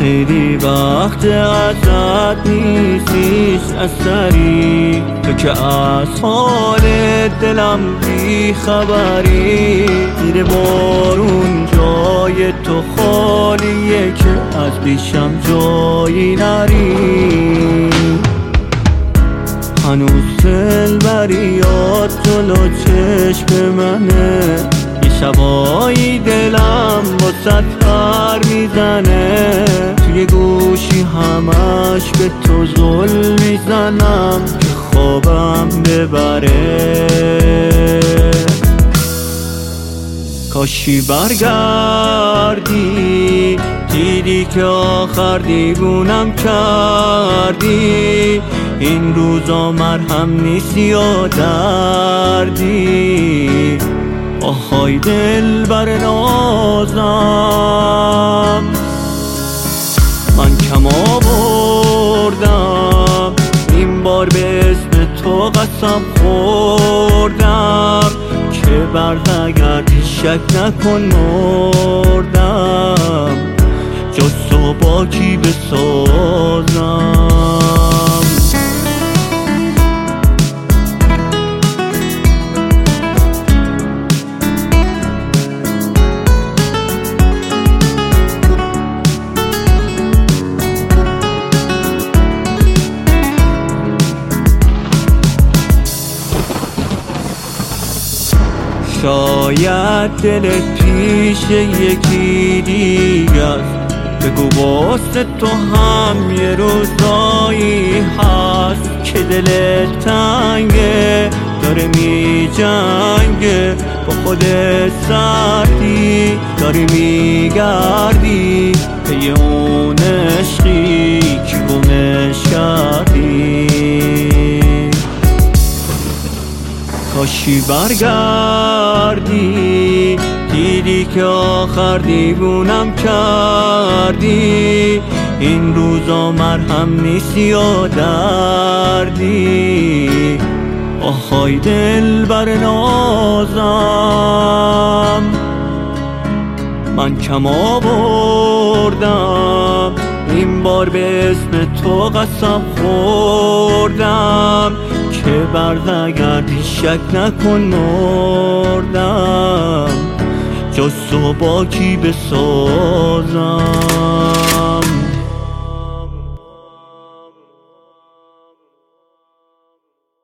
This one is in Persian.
خیلی وقت ازت نیستیش اثری، تو که از حال دلم بی خبری. زیر بارون جای تو خالیه که از پیشم جایی نری. هنوز دلبریات جلو چشم منه، یه شبایی دلم واسه پر میزنه. توی گوشی همش به تو زل میزنم که خوابم ببره. کاشی برگردی، دیدی که آخر دیوونم کردی. این روزا مرهم نیستی یا دردی. آهای دل بر نازم، من کم آوردم این بار به اسم تو قسم خوردم که برنگردی شک نکن مردم. جز تو با کی بسازم؟ شاید دلت پیش یکی دیگه است، بگو واسه تو هم یه روزایی هست که دلت تنگه، داره می جنگه با خودت سردی. داری میگردی پی اون عشقی که گمش کردی. کاشی برگردی، دیدی که آخر دیوونم کردی. این روزا مرهم نیستی یا دردی. آهای دل بر نازم، من کم آوردم این بار به اسم تو قسم خوردم که برنگردی شک نکن مردم. جز تو با کی بسازم؟